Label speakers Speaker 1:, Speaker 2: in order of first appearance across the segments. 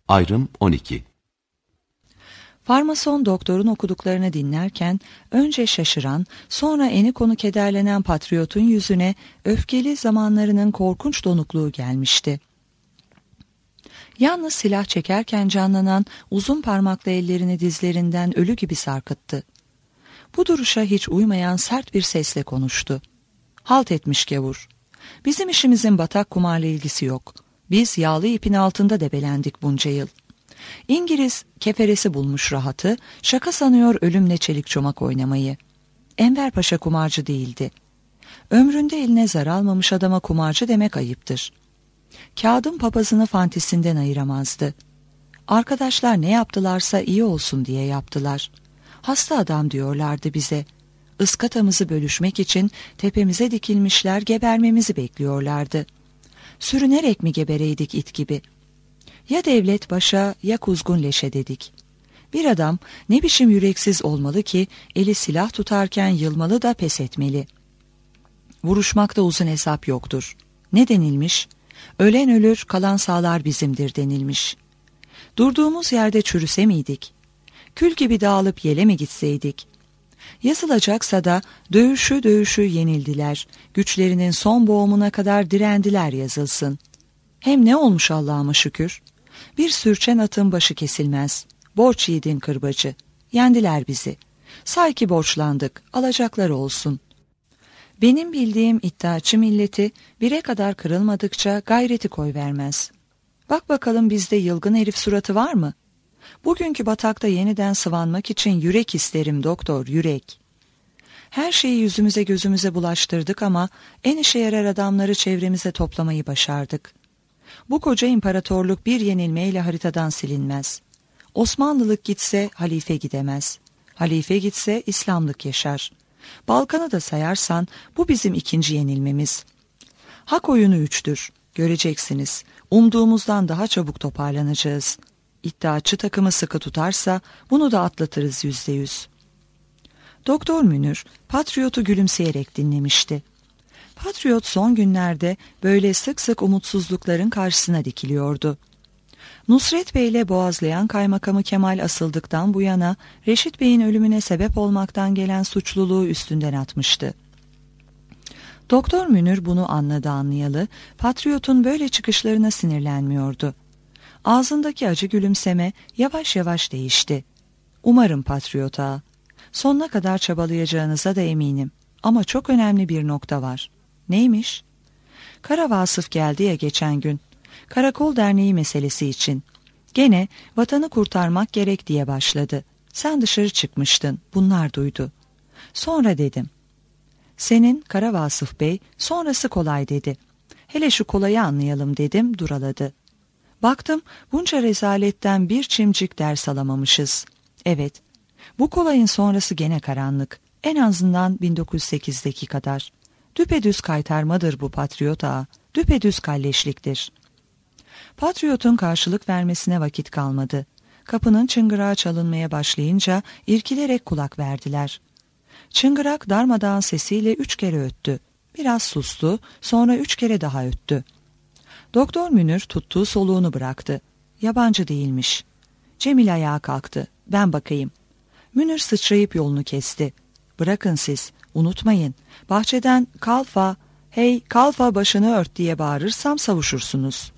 Speaker 1: Ayrım 12.
Speaker 2: Farmason doktorun okuduklarını dinlerken önce şaşıran, sonra eni konu kederlenen patriotun yüzüne öfkeli zamanlarının korkunç donukluğu gelmişti. Yalnız silah çekerken canlanan uzun parmaklı ellerini dizlerinden ölü gibi sarkıttı. Bu duruşa hiç uymayan sert bir sesle konuştu. "Halt etmiş gavur. Bizim işimizin batak kumarla ilgisi yok. Biz yağlı ipin altında debelendik bunca yıl. İngiliz keferesi bulmuş rahatı, şaka sanıyor ölümle çelik çomak oynamayı. Enver Paşa kumarcı değildi. Ömründe eline zar almamış adama kumarcı demek ayıptır. Kağıdın papazını fantisinden ayıramazdı. Arkadaşlar ne yaptılarsa iyi olsun diye yaptılar. Hasta adam diyorlardı bize. Iskatamızı bölüşmek için tepemize dikilmişler, gebermemizi bekliyorlardı. Sürünerek mi gebereydik it gibi? Ya devlet başa ya kuzgun leşe dedik. Bir adam ne biçim yüreksiz olmalı ki eli silah tutarken yılmalı da pes etmeli. Vuruşmakta uzun hesap yoktur. Ne denilmiş? Ölen ölür, kalan sağlar bizimdir denilmiş. Durduğumuz yerde çürüse miydik? Kül gibi dağılıp yele mi gitseydik? Yazılacaksa da dövüşü yenildiler, güçlerinin son boğumuna kadar direndiler yazılsın. Hem ne olmuş Allah'ıma şükür? Bir sürçen atın başı kesilmez. Borç yiğidin kırbacı. Yendiler bizi. Say ki borçlandık, alacakları olsun. Benim bildiğim iddiaçı milleti bire kadar kırılmadıkça gayreti koyvermez. Bak bakalım bizde yılgın herif suratı var mı? Bugünkü batakta yeniden sıvanmak için yürek isterim doktor, yürek. Her şeyi yüzümüze gözümüze bulaştırdık ama en işe yarar adamları çevremize toplamayı başardık. Bu koca imparatorluk bir yenilmeyle haritadan silinmez. Osmanlılık gitse halife gidemez. Halife gitse İslamlık yaşar. Balkan'ı da sayarsan bu bizim ikinci yenilmemiz. Hak oyunu 3'tür. Göreceksiniz. Umduğumuzdan daha çabuk toparlanacağız. İddiaçı takımı sıkı tutarsa bunu da atlatırız %100. Doktor Münir, Patriot'u gülümseyerek dinlemişti. Patriot son günlerde böyle sık sık umutsuzlukların karşısına dikiliyordu. Nusret Bey ile boğazlayan kaymakamı Kemal asıldıktan bu yana Reşit Bey'in ölümüne sebep olmaktan gelen suçluluğu üstünden atmıştı. Doktor Münir bunu anladı anlayalı, Patriot'un böyle çıkışlarına sinirlenmiyordu. Ağzındaki acı gülümseme yavaş yavaş değişti. Umarım Patriot ağa. Sonuna kadar çabalayacağınıza da eminim. Ama çok önemli bir nokta var. Neymiş? Kara Vasıf geldi ya geçen gün. Karakol Derneği meselesi için. Gene vatanı kurtarmak gerek diye başladı. Sen dışarı çıkmıştın. Bunlar duydu. Sonra dedim. Senin Kara Vasıf Bey sonrası kolay dedi. Hele şu kolayı anlayalım dedim, duraladı. Baktım bunca rezaletten bir çimcik ders alamamışız. Evet, bu kolayın sonrası gene karanlık. En azından 1908'deki kadar. Düpedüz kaytarmadır bu Patriot ağa. Düpedüz kalleşliktir. Patriot'un karşılık vermesine vakit kalmadı. Kapının çıngırağı çalınmaya başlayınca irkilerek kulak verdiler. Çıngırak darmadağın sesiyle 3 kere öttü. Biraz sustu, sonra 3 kere daha öttü. Doktor Münir tuttuğu soluğunu bıraktı. Yabancı değilmiş. Cemil ayağa kalktı. Ben bakayım. Münir sıçrayıp yolunu kesti. Bırakın siz, unutmayın. Bahçeden kalfa, hey kalfa başını ört diye bağırırsam savuşursunuz.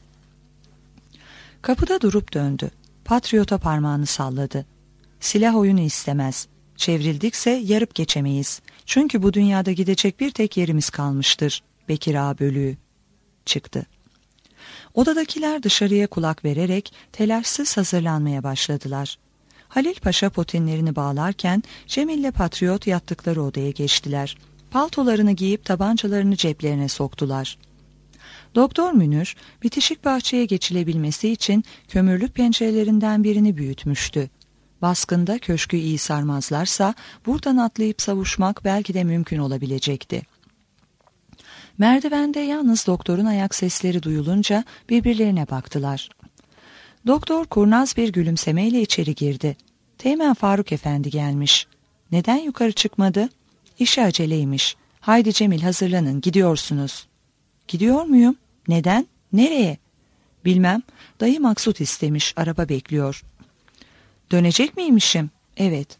Speaker 2: Kapıda durup döndü. Patriot'a parmağını salladı. Silah oyunu istemez. Çevrildikse yarıp geçemeyiz. Çünkü bu dünyada gidecek bir tek yerimiz kalmıştır. Bekir Ağa bölüğü. Çıktı. Odadakiler dışarıya kulak vererek telaşsız hazırlanmaya başladılar. Halil Paşa potinlerini bağlarken Cemil'le Patriot yattıkları odaya geçtiler. Paltolarını giyip tabancalarını ceplerine soktular. Doktor Münir bitişik bahçeye geçilebilmesi için kömürlük pencerelerinden birini büyütmüştü. Baskında köşkü iyi sarmazlarsa buradan atlayıp savuşmak belki de mümkün olabilecekti. Merdivende yalnız doktorun ayak sesleri duyulunca birbirlerine baktılar. Doktor kurnaz bir gülümsemeyle içeri girdi. Teğmen Faruk Efendi gelmiş. Neden yukarı çıkmadı? İşi aceleymiş. Haydi Cemil hazırlanın, gidiyorsunuz. Gidiyor muyum? Neden? Nereye? Bilmem, dayı Maksut istemiş, araba bekliyor. Dönecek miymişim? Evet.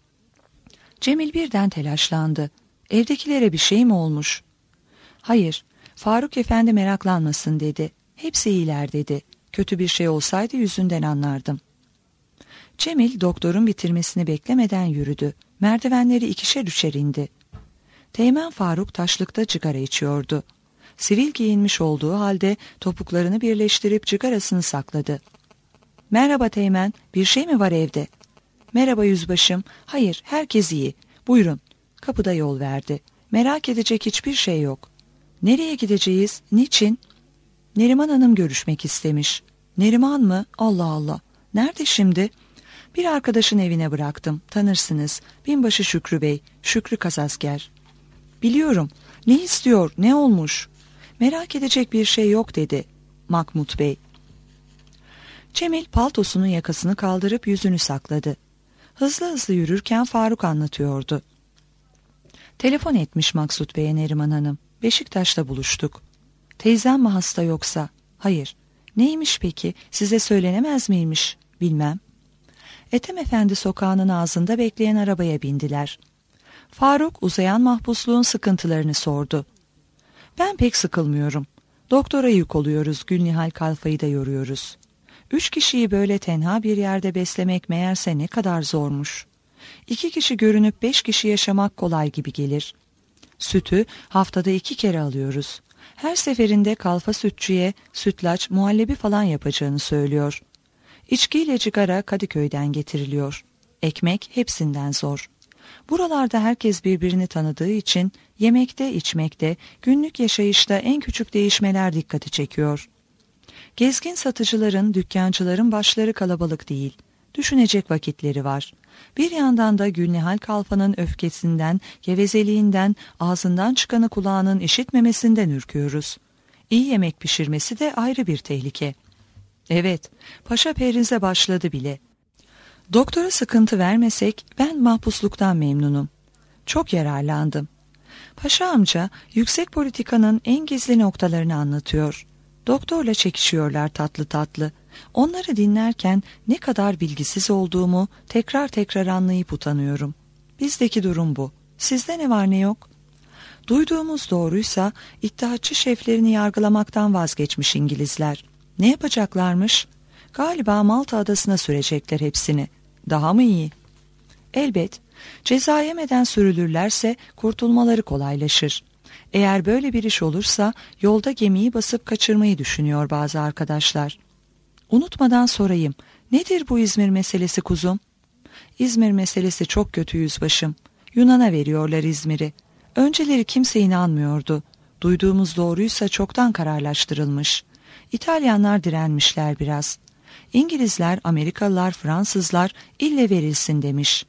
Speaker 2: Cemil birden telaşlandı. Evdekilere bir şey mi olmuş? Hayır, Faruk Efendi meraklanmasın dedi. Hepsi iyiler dedi. Kötü bir şey olsaydı yüzünden anlardım. Cemil doktorun bitirmesini beklemeden yürüdü. Merdivenleri ikişer üçer indi. Teğmen Faruk taşlıkta cigara içiyordu. Sivil giyinmiş olduğu halde topuklarını birleştirip cigarasını sakladı. Merhaba Teğmen, bir şey mi var evde? Merhaba yüzbaşım, hayır herkes iyi. Buyurun. Kapıda yol verdi. Merak edecek hiçbir şey yok. Nereye gideceğiz, niçin? Neriman Hanım görüşmek istemiş. Neriman mı? Allah Allah. Nerede şimdi? Bir arkadaşın evine bıraktım. Tanırsınız. Binbaşı Şükrü Bey. Şükrü Kazasker. Biliyorum. Ne istiyor? Ne olmuş? Merak edecek bir şey yok dedi Mahmut Bey. Cemil paltosunun yakasını kaldırıp yüzünü sakladı. Hızlı hızlı yürürken Faruk anlatıyordu. Telefon etmiş Maksut Bey'e Neriman Hanım. Beşiktaş'ta buluştuk. Teyzem mi hasta yoksa? Hayır. Neymiş peki? Size söylenemez miymiş? Bilmem. Ethem Efendi sokağının ağzında bekleyen arabaya bindiler. Faruk uzayan mahpusluğun sıkıntılarını sordu. Ben pek sıkılmıyorum. Doktora yük oluyoruz, Gülnihal Kalfa'yı da yoruyoruz. 3 kişiyi böyle tenha bir yerde beslemek meğerse ne kadar zormuş. 2 kişi görünüp 5 kişi yaşamak kolay gibi gelir. Sütü haftada 2 kere alıyoruz. Her seferinde kalfa sütçüye sütlaç, muhallebi falan yapacağını söylüyor. İçkiyle cigara Kadıköy'den getiriliyor. Ekmek hepsinden zor. Buralarda herkes birbirini tanıdığı için yemekte, içmekte, günlük yaşayışta en küçük değişmeler dikkati çekiyor. Gezgin satıcıların, dükkancıların başları kalabalık değil. Düşünecek vakitleri var. Bir yandan da Gülnihal Kalfa'nın öfkesinden, gevezeliğinden, ağzından çıkanı kulağının işitmemesinden ürküyoruz. İyi yemek pişirmesi de ayrı bir tehlike. Evet, paşa perize başladı bile. Doktora sıkıntı vermesek ben mahpusluktan memnunum. Çok yararlandım. Paşa amca yüksek politikanın en gizli noktalarını anlatıyor. Doktorla çekişiyorlar tatlı tatlı. Onları dinlerken ne kadar bilgisiz olduğumu tekrar tekrar anlayıp utanıyorum. Bizdeki durum bu. Sizde ne var ne yok? Duyduğumuz doğruysa İttihatçı şeflerini yargılamaktan vazgeçmiş İngilizler. Ne yapacaklarmış? Galiba Malta adasına sürecekler hepsini. Daha mı iyi? Elbet. Ceza yemeden sürülürlerse kurtulmaları kolaylaşır. Eğer böyle bir iş olursa yolda gemiyi basıp kaçırmayı düşünüyor bazı arkadaşlar. Unutmadan sorayım. Nedir bu İzmir meselesi kuzum? İzmir meselesi çok kötü yüzbaşım. Yunan'a veriyorlar İzmir'i. Önceleri kimse inanmıyordu. Duyduğumuz doğruysa çoktan kararlaştırılmış. İtalyanlar direnmişler biraz. İngilizler, Amerikalılar, Fransızlar ille verilsin demiş.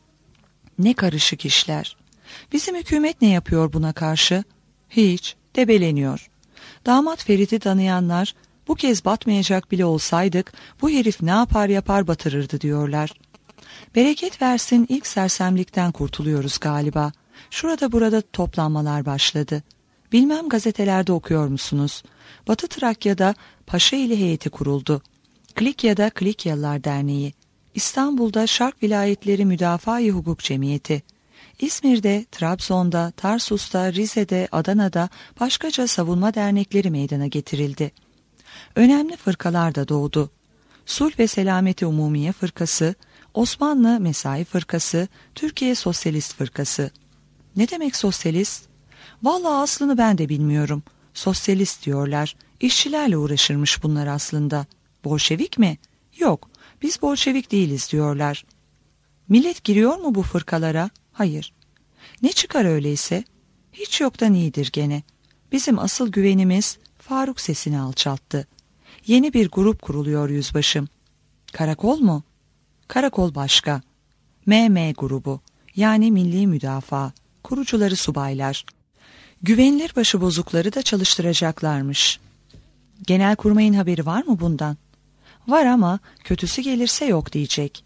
Speaker 2: Ne karışık işler. Bizim hükümet ne yapıyor buna karşı? Hiç, debeleniyor. Damat Ferit'i tanıyanlar, bu kez batmayacak bile olsaydık bu herif ne yapar yapar batırırdı diyorlar. Bereket versin ilk sersemlikten kurtuluyoruz galiba. Şurada burada toplanmalar başladı. Bilmem gazetelerde okuyor musunuz? Batı Trakya'da Paşa ile heyeti kuruldu. Klikya'da Klikyalılar Derneği. İstanbul'da Şark Vilayetleri Müdafaa-i Hukuk Cemiyeti. İzmir'de, Trabzon'da, Tarsus'ta, Rize'de, Adana'da başkaca savunma dernekleri meydana getirildi. Önemli fırkalar da doğdu. Sulh ve Selameti Umumiye Fırkası, Osmanlı Mesai Fırkası, Türkiye Sosyalist Fırkası. Ne demek sosyalist? Vallahi aslını ben de bilmiyorum. Sosyalist diyorlar. İşçilerle uğraşırmış bunlar aslında. Bolşevik mi? Yok, biz Bolşevik değiliz diyorlar. Millet giriyor mu bu fırkalara? Hayır. Ne çıkar öyleyse? Hiç yoktan iyidir gene. Bizim asıl güvenimiz Faruk sesini alçalttı. Yeni bir grup kuruluyor yüzbaşım. Karakol mu? Karakol başka. MM grubu, yani Milli Müdafaa. Kurucuları subaylar. Güvenilir başıbozukları da çalıştıracaklarmış. Genelkurmay'ın haberi var mı bundan? Var ama kötüsü gelirse yok diyecek.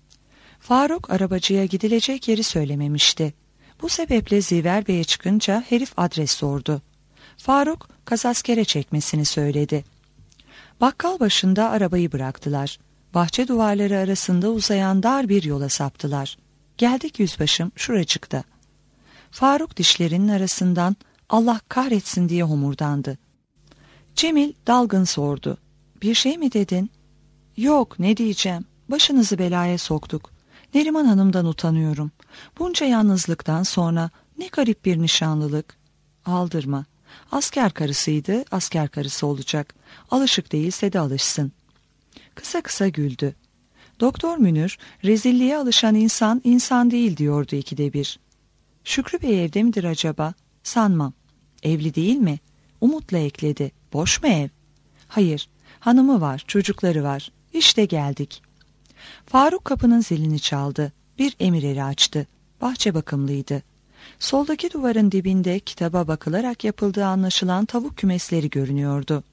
Speaker 2: Faruk arabacıya gidilecek yeri söylememişti. Bu sebeple Ziver Bey'e çıkınca herif adres sordu. Faruk kazaskere çekmesini söyledi. Bakkal başında arabayı bıraktılar. Bahçe duvarları arasında uzayan dar bir yola saptılar. Geldik yüzbaşım, şuracıkta. Faruk dişlerinin arasından Allah kahretsin diye homurdandı. Cemil dalgın sordu. Bir şey mi dedin? Yok, ne diyeceğim. Başınızı belaya soktuk. Neriman Hanım'dan utanıyorum. Bunca yalnızlıktan sonra ne garip bir nişanlılık. Aldırma. Asker karısıydı, asker karısı olacak. Alışık değilse de alışsın. Kısa kısa güldü. Doktor Münir, rezilliğe alışan insan, insan değil diyordu ikide bir. Şükrü Bey evde midir acaba? Sanmam. Evli değil mi? Umutla ekledi. Boş mu ev? Hayır. Hanımı var, çocukları var. İşte geldik. Faruk kapının zilini çaldı. Bir emir eri açtı. Bahçe bakımlıydı. Soldaki duvarın dibinde kitaba bakılarak yapıldığı anlaşılan tavuk kümesleri görünüyordu.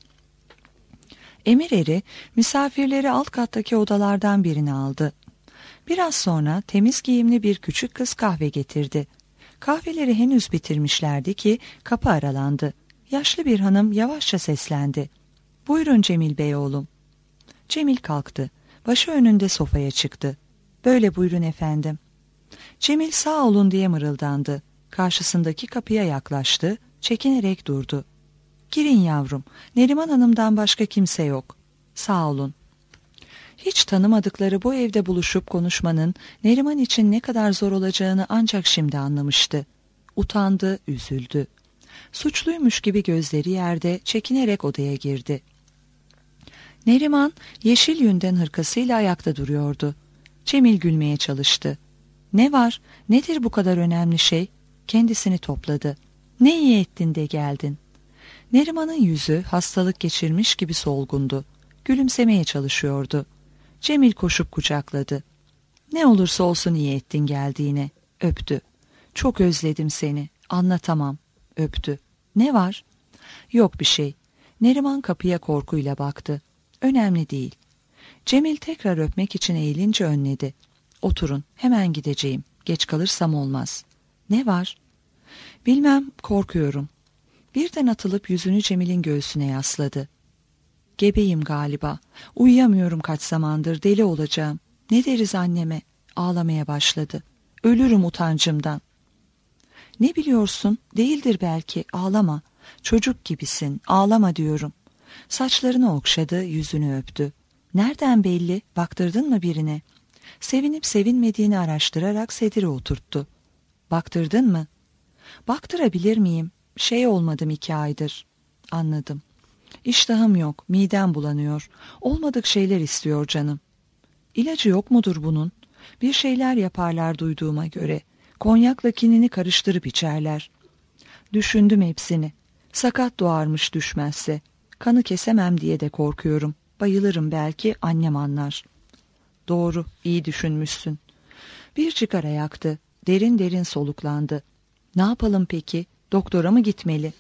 Speaker 2: Emir eri misafirleri alt kattaki odalardan birini aldı. Biraz sonra temiz giyimli bir küçük kız kahve getirdi. Kahveleri henüz bitirmişlerdi ki kapı aralandı. Yaşlı bir hanım yavaşça seslendi. Buyurun Cemil Bey oğlum. Cemil kalktı. Başı önünde sofaya çıktı. Böyle buyurun efendim. Cemil sağ olun diye mırıldandı. Karşısındaki kapıya yaklaştı. Çekinerek durdu. Girin yavrum. Neriman Hanım'dan başka kimse yok. Sağ olun. Hiç tanımadıkları bu evde buluşup konuşmanın Neriman için ne kadar zor olacağını ancak şimdi anlamıştı. Utandı, üzüldü. Suçluymuş gibi gözleri yerde çekinerek odaya girdi. Neriman yeşil yünden hırkasıyla ayakta duruyordu. Cemil gülmeye çalıştı. Ne var? Nedir bu kadar önemli şey? Kendisini topladı. Ne iyi ettin de geldin. Neriman'ın yüzü hastalık geçirmiş gibi solgundu. Gülümsemeye çalışıyordu. Cemil koşup kucakladı. Ne olursa olsun iyi ettin geldiğine. Öptü. Çok özledim seni. Anlatamam. Öptü. Ne var? Yok bir şey. Neriman kapıya korkuyla baktı. Önemli değil. Cemil tekrar öpmek için eğilince önledi. Oturun, hemen gideceğim. Geç kalırsam olmaz. Ne var? Bilmem, korkuyorum. Birden atılıp yüzünü Cemil'in göğsüne yasladı. Gebeyim galiba. Uyuyamıyorum kaç zamandır, deli olacağım. Ne deriz anneme? Ağlamaya başladı. Ölürüm utancımdan. Ne biliyorsun? Değildir belki, ağlama. Çocuk gibisin, ağlama diyorum. Saçlarını okşadı, yüzünü öptü. Nereden belli? Baktırdın mı birine? Sevinip sevinmediğini araştırarak sedire oturttu. Baktırdın mı? Baktırabilir miyim? Olmadım 2 aydır. Anladım. İştahım yok, midem bulanıyor. Olmadık şeyler istiyor canım. İlacı yok mudur bunun? Bir şeyler yaparlar duyduğuma göre. Konyakla kinini karıştırıp içerler. Düşündüm hepsini. Sakat doğarmış düşmezse. Kanı kesemem diye de korkuyorum. Bayılırım belki, annem anlar. Doğru, iyi düşünmüşsün. Bir sigara yaktı. Derin derin soluklandı. Ne yapalım peki? Doktora mı gitmeli?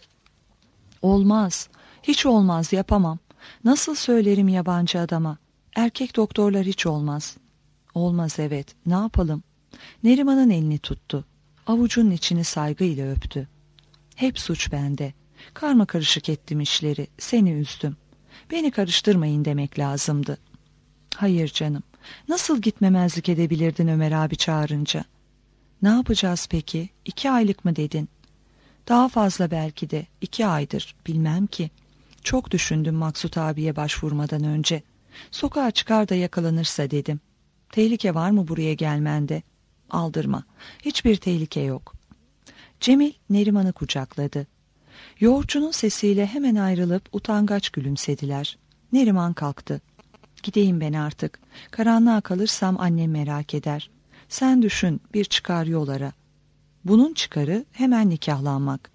Speaker 2: Olmaz. Hiç olmaz, yapamam. Nasıl söylerim yabancı adama? Erkek doktorlar hiç olmaz. Olmaz, evet. Ne yapalım? Neriman'ın elini tuttu. Avucunun içini saygıyla öptü. Hep suç bende. Karmakarışık ettim işleri. Seni üzdüm. Beni karıştırmayın demek lazımdı. Hayır canım. Nasıl gitmemezlik edebilirdin Ömer abi çağırınca? Ne yapacağız peki? 2 aylık mı dedin? Daha fazla belki de. 2 aydır. Bilmem ki. Çok düşündüm Maksut abiye başvurmadan önce. Sokağa çıkar da yakalanırsa dedim. Tehlike var mı buraya gelmende? Aldırma. Hiçbir tehlike yok. Cemil Neriman'ı kucakladı. Yoğurtçunun sesiyle hemen ayrılıp utangaç gülümsediler. Neriman kalktı. Gideyim ben artık. Karanlığa kalırsam annem merak eder. Sen düşün, bir çıkar yol ara. Bunun çıkarı hemen nikahlanmak.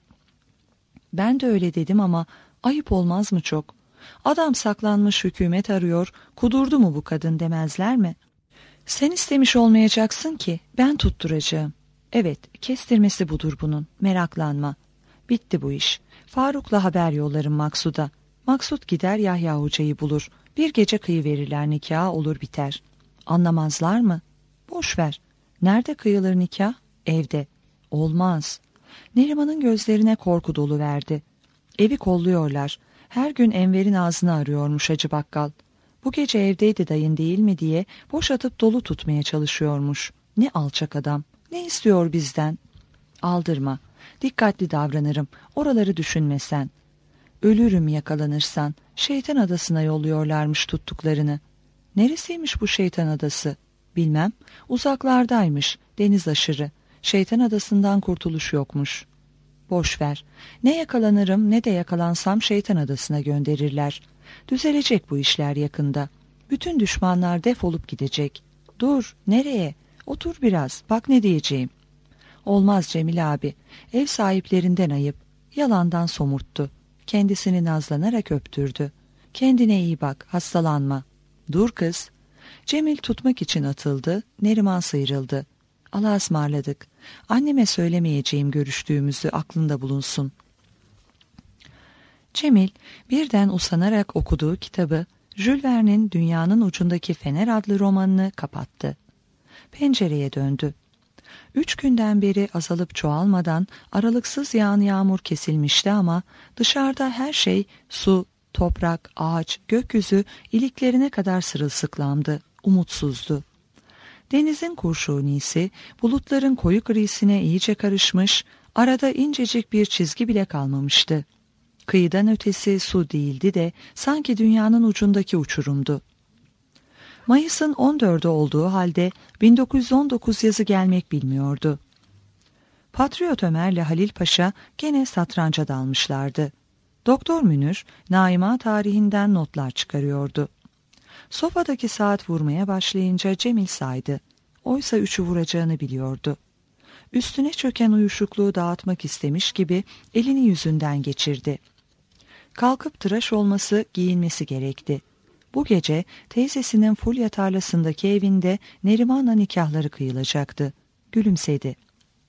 Speaker 2: Ben de öyle dedim ama ayıp olmaz mı çok? Adam saklanmış, hükümet arıyor, kudurdu mu bu kadın demezler mi? Sen istemiş olmayacaksın ki, ben tutturacağım. Evet, kestirmesi budur bunun, meraklanma. Bitti bu iş. Faruk'la haber yollarım Maksud'a. Maksud gider Yahya Hoca'yı bulur. Bir gece kıyıverirler nikah, olur biter. Anlamazlar mı? Boş ver. Nerede kıyılır nikah? Evde. Olmaz. Neriman'ın gözlerine korku doluverdi. Evi kolluyorlar. Her gün Enver'in ağzını arıyormuş Hacı Bakkal. Bu gece evdeydi dayın değil mi diye boş atıp dolu tutmaya çalışıyormuş. Ne alçak adam, ne istiyor bizden? Aldırma, dikkatli davranırım, oraları düşünme sen. Ölürüm yakalanırsan, şeytan adasına yolluyorlarmış tuttuklarını. Neresiymiş bu şeytan adası? Bilmem, uzaklardaymış, deniz aşırı. Şeytan adasından kurtuluş yokmuş. Boş ver, ne yakalanırım ne de yakalansam şeytan adasına gönderirler. Düzelecek bu işler yakında. Bütün düşmanlar defolup gidecek. Dur, nereye? Otur biraz, bak ne diyeceğim. Olmaz Cemil abi, ev sahiplerinden ayıp. Yalandan somurttu. Kendisini nazlanarak öptürdü. Kendine iyi bak, hastalanma. Dur kız. Cemil tutmak için atıldı, Neriman sıyrıldı. Allah'a ısmarladık. Anneme söylemeyeceğim görüştüğümüzü aklında bulunsun. Cemil birden usanarak okuduğu kitabı Jules Verne'in Dünyanın Ucundaki Fener adlı romanını kapattı. Pencereye döndü. 3 günden beri azalıp çoğalmadan aralıksız yağan yağmur kesilmişti ama dışarıda her şey su, toprak, ağaç, gökyüzü iliklerine kadar sırılsıklamdı, umutsuzdu. Denizin kurşunisi bulutların koyu grisine iyice karışmış, arada incecik bir çizgi bile kalmamıştı. Kıyıdan ötesi su değildi de sanki dünyanın ucundaki uçurumdu. Mayıs'ın 14'ü olduğu halde 1919 yazı gelmek bilmiyordu. Patriot Ömer'le Halil Paşa gene satranca dalmışlardı. Doktor Münir, Naima tarihinden notlar çıkarıyordu. Sofadaki saat vurmaya başlayınca Cemil saydı. Oysa 3'ü vuracağını biliyordu. Üstüne çöken uyuşukluğu dağıtmak istemiş gibi elini yüzünden geçirdi. Kalkıp tıraş olması, giyinmesi gerekti. Bu gece teyzesinin Fulya tarlasındaki evinde Neriman'la nikahları kıyılacaktı. Gülümsedi.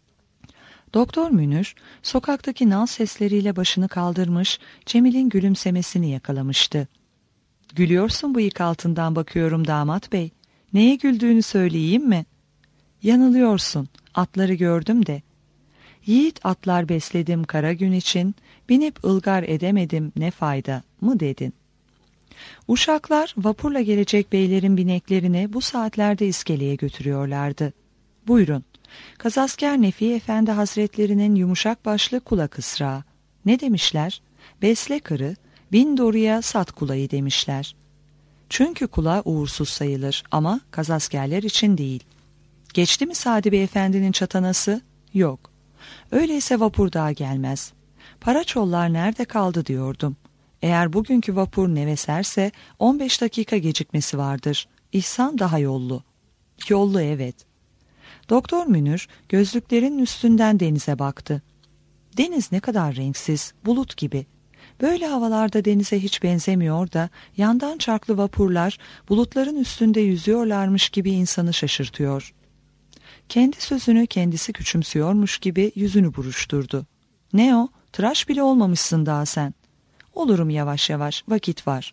Speaker 2: Doktor Münir, sokaktaki nal sesleriyle başını kaldırmış, Cemil'in gülümsemesini yakalamıştı. "Gülüyorsun bıyık altından bakıyorum damat bey. Neye güldüğünü söyleyeyim mi?" "Yanılıyorsun, atları gördüm de." "Yiğit atlar besledim kara gün için, binip ılgar edemedim ne fayda mı dedin?" Uşaklar vapurla gelecek beylerin bineklerini bu saatlerde iskeleye götürüyorlardı. "Buyurun, Kazasker Nefi Efendi Hazretlerinin yumuşak başlı kula kısrağı. Ne demişler? Besle kırı, bin doruya sat kulayı demişler. Çünkü kula uğursuz sayılır ama kazaskerler için değil. Geçti mi Sadi Beyefendinin çatanası? Yok. Öyleyse vapur daha gelmez. Paraçollar nerede kaldı diyordum. Eğer bugünkü vapur neveserse 15 dakika gecikmesi vardır. İhsan daha yollu. Yollu evet. Doktor Münir gözlüklerin üstünden denize baktı. Deniz ne kadar renksiz, bulut gibi. Böyle havalarda denize hiç benzemiyor da yandan çarklı vapurlar bulutların üstünde yüzüyorlarmış gibi insanı şaşırtıyor. Kendi sözünü kendisi küçümsüyormuş gibi yüzünü buruşturdu. "Ne o? Tıraş bile olmamışsın daha sen." "Olurum yavaş yavaş, vakit var."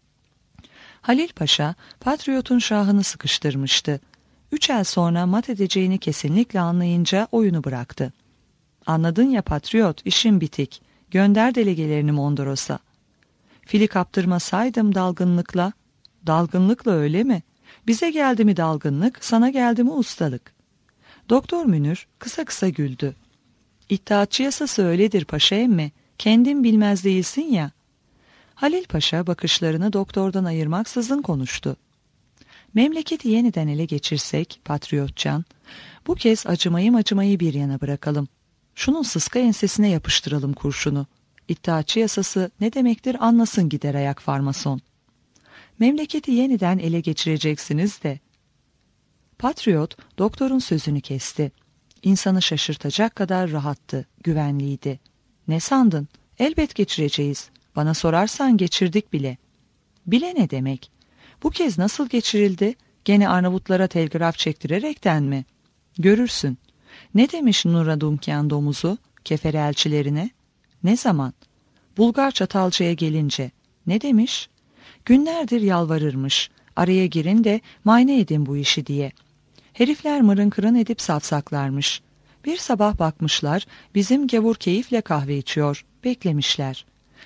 Speaker 2: Halil Paşa, Patriot'un şahını sıkıştırmıştı. 3 ay sonra mat edeceğini kesinlikle anlayınca oyunu bıraktı. "Anladın ya Patriot, işim bitik. Gönder delegelerini Mondros'a." "Fili kaptırmasaydım dalgınlıkla." "Dalgınlıkla öyle mi? Bize geldi mi dalgınlık, sana geldi mi ustalık?" Doktor Münir kısa kısa güldü. "İttihatçı yasası öyledir paşa emmi. Kendin bilmez değilsin ya." Halil Paşa bakışlarını doktordan ayırmaksızın konuştu. "Memleketi yeniden ele geçirsek Patriotcan, bu kez acımayı bir yana bırakalım. Şunun sıska ensesine yapıştıralım kurşunu. İttihatçı yasası ne demektir anlasın gider ayak farmason. Memleketi yeniden ele geçireceksiniz de." Patriot doktorun sözünü kesti. İnsanı şaşırtacak kadar rahattı, güvenliydi. "Ne sandın? Elbet geçireceğiz. Bana sorarsan geçirdik bile." "Bile ne demek? Bu kez nasıl geçirildi? Gene Arnavutlara telgraf çektirerekten mi?" "Görürsün. Ne demiş Nuradumkyan domuzu kefere elçilerine?" "Ne zaman?" "Bulgar Çatalca'ya gelince." "Ne demiş?" "Günlerdir yalvarırmış. Araya girin de mayne edin bu işi diye. Herifler mırın kırın edip safsaklarmış. Bir sabah bakmışlar bizim gavur keyifle kahve içiyor. Beklemişler.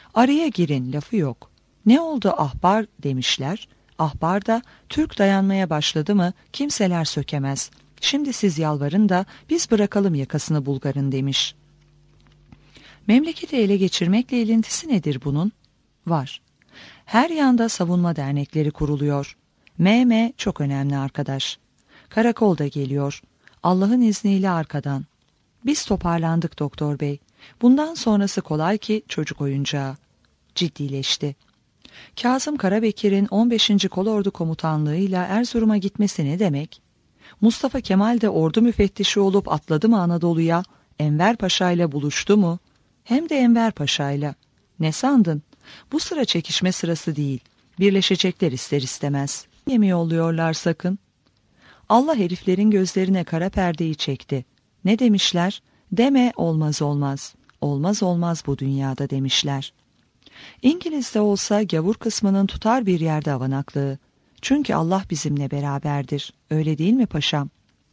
Speaker 2: Araya girin lafı yok. Ne oldu ahbar demişler. Ahbar da Türk dayanmaya başladı mı kimseler sökemez. Şimdi siz yalvarın da biz bırakalım yakasını Bulgar'ın demiş. Memleketi ele geçirmekle ilintisi nedir bunun? Var. Her yanda savunma dernekleri kuruluyor. MM çok önemli arkadaş. Karakol da geliyor. Allah'ın izniyle arkadan. Biz toparlandık doktor bey. Bundan sonrası kolay ki çocuk oyuncağı. Ciddileşti. Kazım Karabekir'in 15. Kolordu Komutanlığı'yla Erzurum'a gitmesi ne demek? Mustafa Kemal de ordu müfettişi olup atladı mı Anadolu'ya? Enver Paşa ile buluştu mu? Hem de Enver Paşa ile. Ne sandın? Bu sıra çekişme sırası değil. Birleşecekler ister istemez. Yemi yolluyorlar sakın. Allah heriflerin gözlerine kara perdeyi çekti. Ne demişler? Deme olmaz olmaz. Olmaz olmaz bu dünyada demişler. İngiliz'de olsa gavur kısmının tutar bir yerde avanaklığı. Çünkü Allah bizimle beraberdir. Öyle değil mi paşam?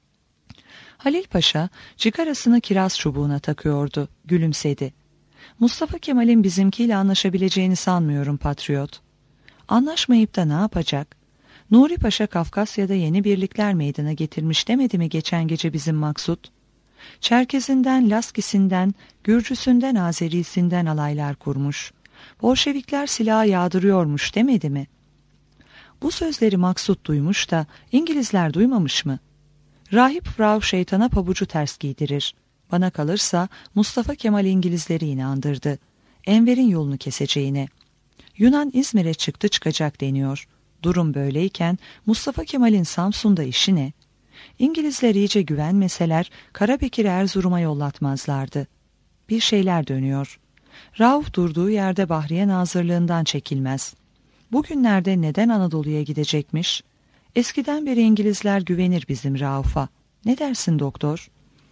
Speaker 2: Halil Paşa cigarasını kiraz çubuğuna takıyordu. Gülümsedi. Mustafa Kemal'in bizimkiyle anlaşabileceğini sanmıyorum patriot. Anlaşmayıp da ne yapacak? Nuri Paşa Kafkasya'da yeni birlikler meydana getirmiş demedi mi geçen gece bizim Maksut? Çerkezinden, Laskisinden, Gürcüsünden, Azerisinden alaylar kurmuş. Bolşevikler silahı yağdırıyormuş demedi mi? Bu sözleri Maksut duymuş da İngilizler duymamış mı? Rahip Frau şeytana pabucu ters giydirir. Bana kalırsa Mustafa Kemal İngilizleri inandırdı. Enver'in yolunu keseceğine. Yunan İzmir'e çıktı çıkacak deniyor. Durum böyleyken Mustafa Kemal'in Samsun'da işi ne? İngilizler iyice güvenmeseler Karabekir'i Erzurum'a yollatmazlardı. Bir şeyler dönüyor. Rauf durduğu yerde Bahriye Nazırlığından çekilmez. Bugünlerde neden Anadolu'ya gidecekmiş? Eskiden beri İngilizler güvenir bizim Rauf'a. Ne dersin doktor?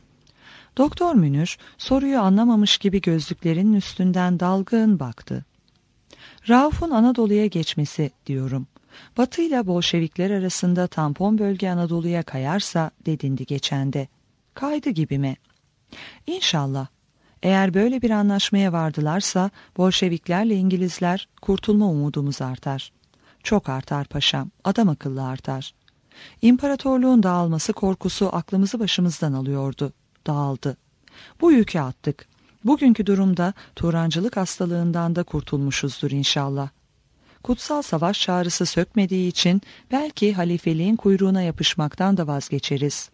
Speaker 2: Doktor Münir soruyu anlamamış gibi gözlüklerinin üstünden dalgın baktı. Rauf'un Anadolu'ya geçmesi diyorum. Batı ile Bolşevikler arasında tampon bölge Anadolu'ya kayarsa dedindi geçende. Kaydı gibi mi? İnşallah. Eğer böyle bir anlaşmaya vardılarsa Bolşeviklerle İngilizler kurtulma umudumuz artar. Çok artar paşam, adam akıllı artar. İmparatorluğun dağılması korkusu aklımızı başımızdan alıyordu. Dağıldı. Bu yükü attık. Bugünkü durumda Turancılık hastalığından da kurtulmuşuzdur inşallah. Kutsal savaş çağrısı sökmediği için belki halifeliğin kuyruğuna yapışmaktan da vazgeçeriz.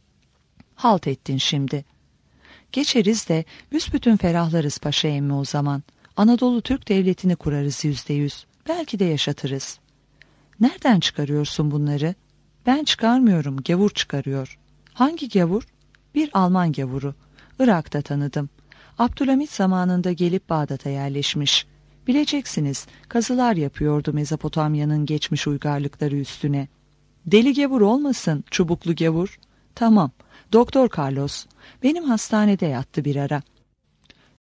Speaker 2: Halt ettin şimdi. Geçeriz de büsbütün ferahlarız paşa emmi o zaman. Anadolu Türk devletini kurarız %100. Belki de yaşatırız. Nereden çıkarıyorsun bunları? Ben çıkarmıyorum, gavur çıkarıyor. Hangi gavur? Bir Alman gavuru. Irak'ta tanıdım. Abdülhamit zamanında gelip Bağdat'a yerleşmiş. Bileceksiniz, kazılar yapıyordu Mezopotamya'nın geçmiş uygarlıkları üstüne. Deli gavur olmasın, çubuklu gavur. Tamam, Doktor Carlos. Benim hastanede yattı bir ara.